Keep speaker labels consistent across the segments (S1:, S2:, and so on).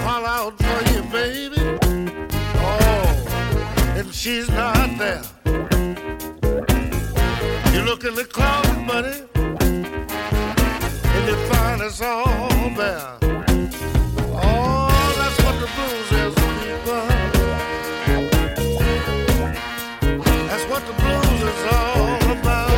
S1: holler out for you, baby. Oh, and she's not there. You look in the closet, buddy, and you find it's all bare. Oh, that's what the blues is, people. That's what the blues is all about.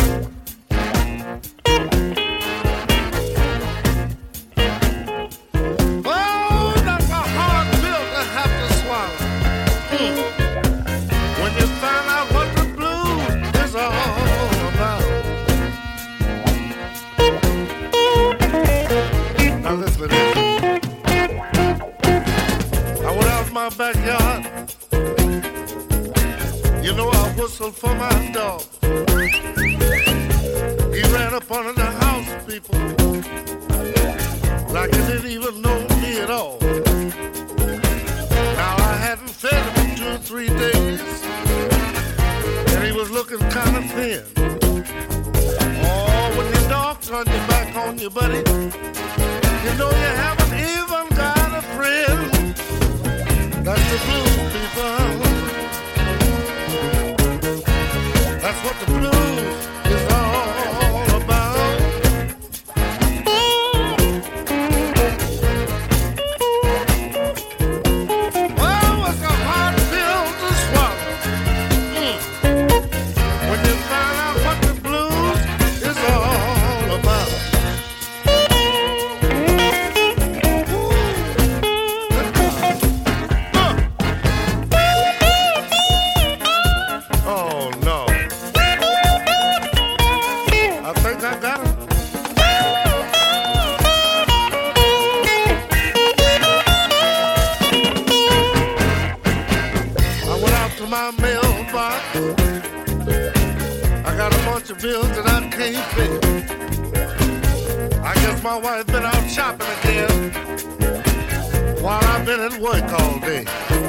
S1: Oh, that's a hard pill to have to swallow. When you find out what the blues is all about. Now listen to this. I went out in my backyard. You know I whistled for my dog. He ran up under the house, people, like he didn't even know me at all. Now I hadn't fed him in 2 or 3 days, and he was looking kind of thin. Oh, when your dog turns your back on you, buddy, you know you haven't even got a friend. That's the blues, people. That's what the blues is all about. Oh, it's a hard pill to swallow. When you find out what the blues is all about. Oh no. I think I got it. I went out to my mailbox. I got a bunch of bills that I can't pay. I guess my wife been out shopping again while I've been at work all day.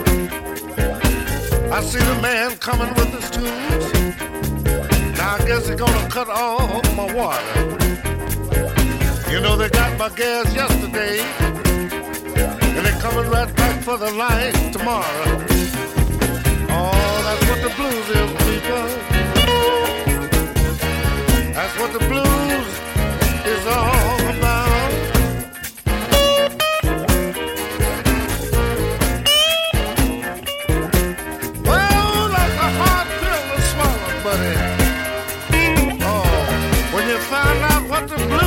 S1: I see the man coming with his tools. Now I guess they're gonna cut off my water. You know they got my gas yesterday, and they're coming right back for the light tomorrow. Oh, that's what the blues is, people. That's what the blues is all about. Well, that's a hard pill to swallow, buddy. Oh, when you find out what the blues